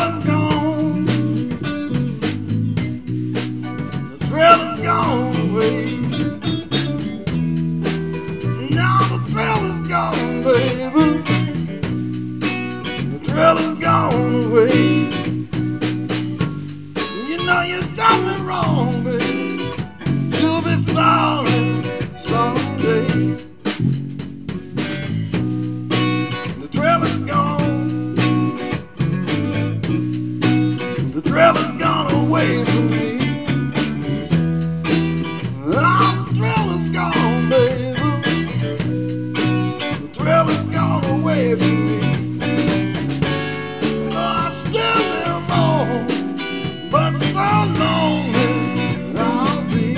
thrill is gone. The thrill is gone away. Now the thrill is gone, baby. The thrill is gone away. You know you done me wrong, baby. You'll be sorry someday. The thrill is gone. The thrill is gone away from me. Oh, the thrill is gone, baby. The thrill is gone away from me. Oh, I still live on, but so lonely I'll be.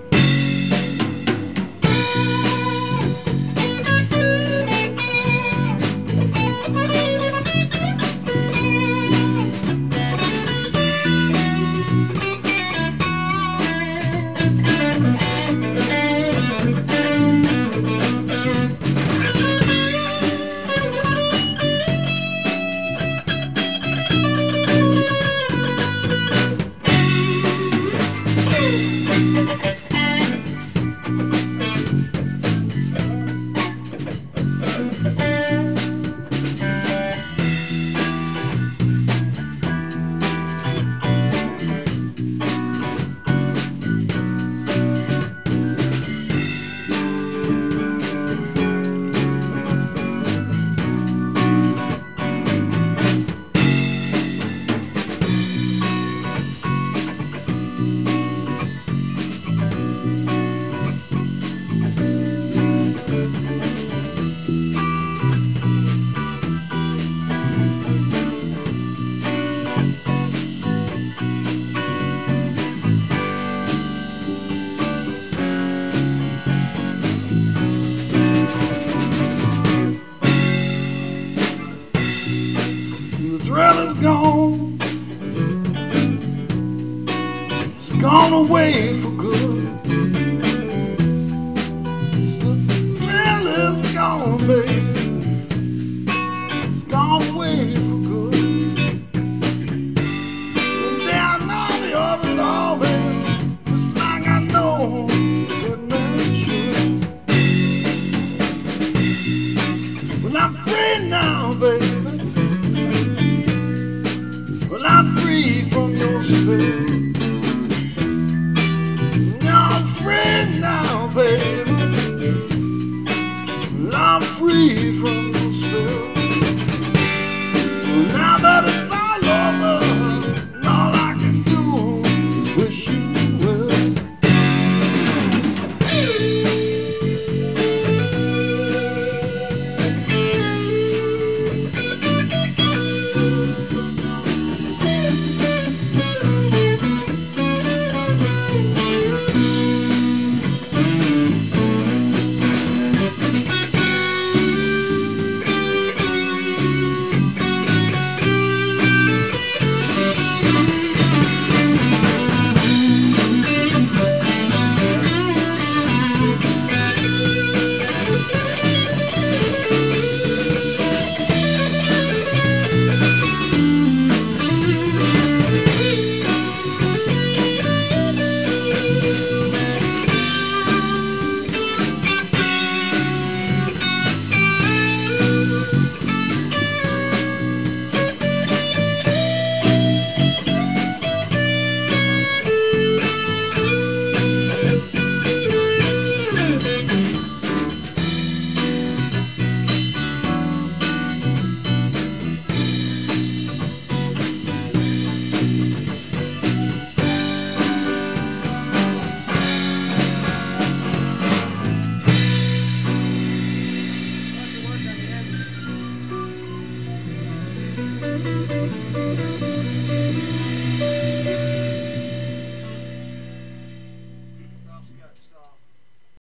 The thrill is gone. It's gone away for